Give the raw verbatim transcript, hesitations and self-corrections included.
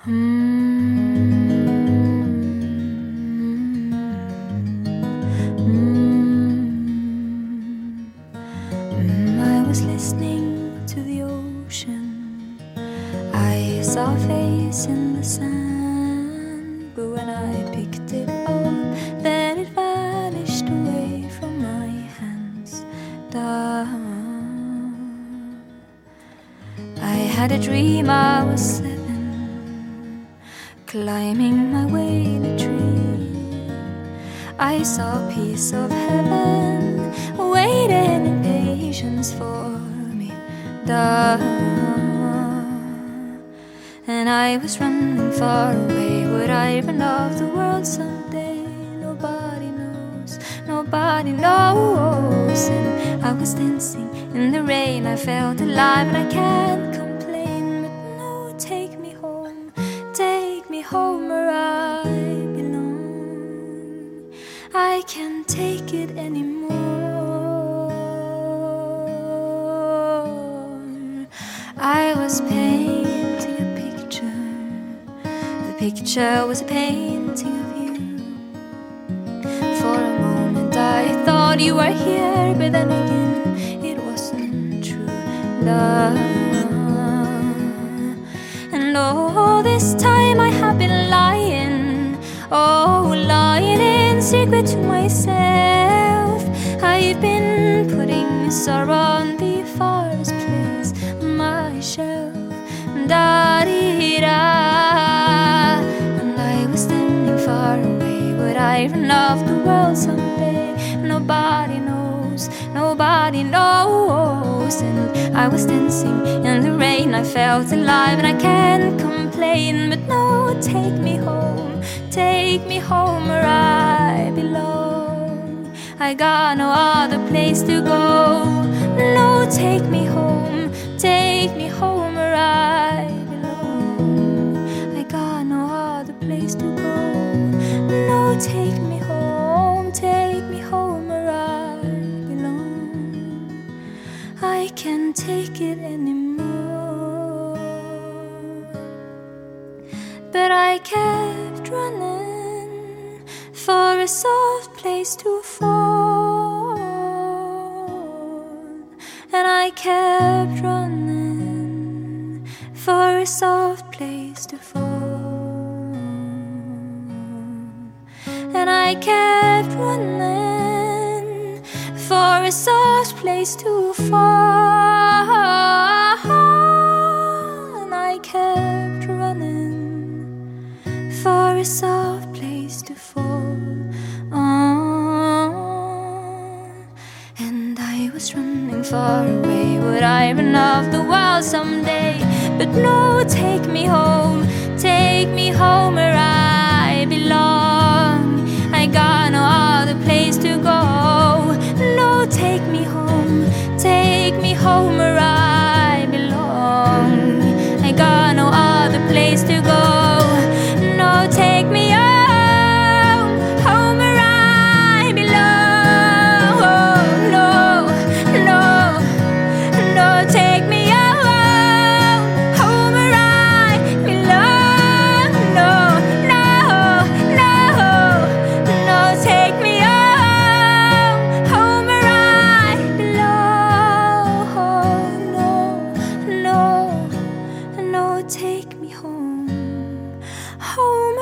I was listening to the ocean. I saw a face in the sand, but when I picked it up, then it vanished away from my hands. Down. I had a dream I was seven, climbing my way in a tree. I saw a piece of heaven waiting in patience for me. Down. And I was running far away. Would I run off the world someday? Nobody knows, nobody knows. And I was dancing in the rain. I felt alive and I can't complain. But no, take me home, take me home where I belong. I can't take it anymore. I was painting a picture. The picture was a painting of you. For a moment I thought you were here, but then again it wasn't true. Love. And all this time I have been lying, oh, lying in secret to myself. I've been putting sorrow on the farthest place on my shelf. Da-dee-da. And I was standing far away. Would I run off the world someday? Nobody knows, nobody knows. And I was dancing in the rain. I felt alive and I can't complain. But no, take me home, take me home where I belong. I got no other place to go. No, take me home, take me home where I belong. I got no other place to go. No, take me home, take me home where I belong. I can't take it anymore. But I kept running for a soft place to fall. And I kept running for a soft place to fall. And I kept running for a soft place to fall. And I kept running for a soft place to fall on. And I was running far away. Would I run off the world someday? But no, take me home, take me home where I belong. I got no other place to go. No, take me home, take me home where I belong. I got no other place to go. No, take me home, home where I belong. Oh, no, no, no, take me home, home where I belong. No, no, no, no, take me home, home where I belong. No, no, no, take me home, home